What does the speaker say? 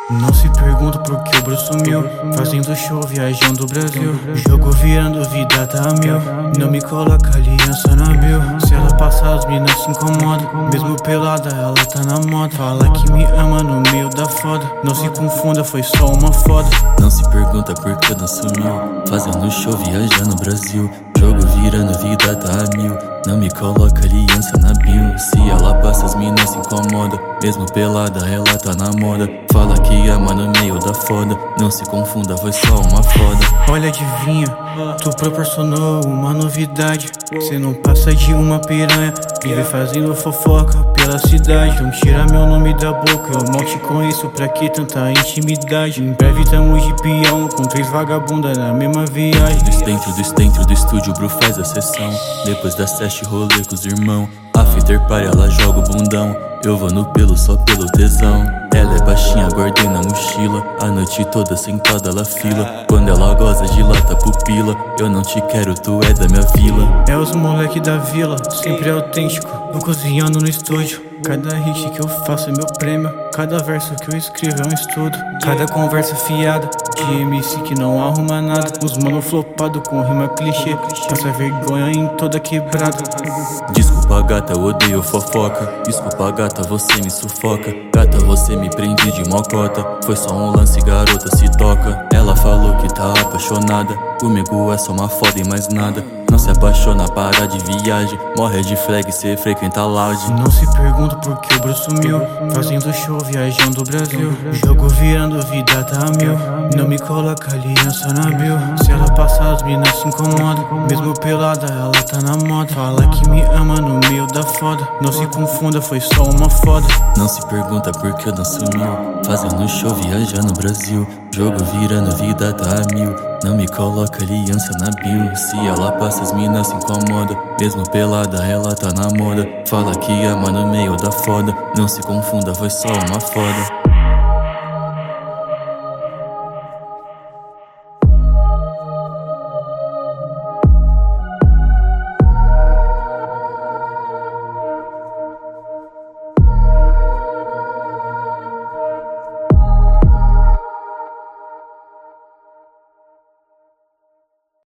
Não se pergunta por que o Bru sumiu, fazendo show, viajando o Brasil. Jogo virando, vida tá a mil. Não me coloca aliança na bio. Se ela passar, as minas se incomodam. Mesmo pelada, ela tá na moda. Fala que me ama no meio da foda. Não se confunda, foi só uma foda. Não se pergunta por que não sumiu, fazendo show, viajando o Brasil. Jogo virando, vida tá a mil. Não me coloca aliança na bio. Se ela passa, as minas se incomodam. Mesmo pelada, ela tá na moda. Fala que ama no meio da foda. Não se confunda, foi só uma foda. Olha, adivinha, tu proporcionou uma novidade. Cê não passa de uma piranha, vive fazendo fofoca pela cidade. Não tira meu nome da boca, eu mal te conheço, pra que tanta intimidade? Em breve tamo de peão, com 3 vagabundas na mesma viagem. Dentro do estúdio, o Bru faz a sessão. Depois da sete, rolê com os irmãos. After party, ela joga o bundão. Eu vou no pelo só pelo tesão. Ela é baixinha, guardei na mochila. A noite toda sentada, ela fila. Quando ela goza, dilata a pupila. Eu não te quero, tu é da minha vila. É os moleque da vila, sempre autêntico. Vou cozinhando no estúdio. Cada hit que eu faço é meu prêmio. Cada verso que eu escrevo é um estudo. Cada conversa fiada de MC que não arruma nada. Os mano flopado com rima clichê. Passa vergonha em toda quebrada. Desculpa gata, eu odeio fofoca. Desculpa gata, você me sufoca. Gata, você me prende de mocota. Foi só um lance, garota, se toca. Ela falou que tá apaixonada. Comigo é só uma foda e mais nada. Não se apaixona, para de viagem. Morre de flag, cê frequenta lounge. Não se pergunta por que o Bru sumiu, fazendo show, viajando o Brasil. Jogo virando, vida tá a mil. Não me coloca aliança na bio. Se ela passar, as minas se incomodam. Mesmo pelada, ela tá na moda. Fala que me ama no meio da foda. Não se confunda, foi só uma foda. Não se pergunta por que não sumiu, fazendo show, viajando o Brasil. Jogo virando, vida tá a mil. Não me coloca aliança na bio. Se ela passa, as minas se incomodam. Mesmo pelada, ela tá na moda. Fala que ama no meio da foda. Não se confunda, foi só uma foda.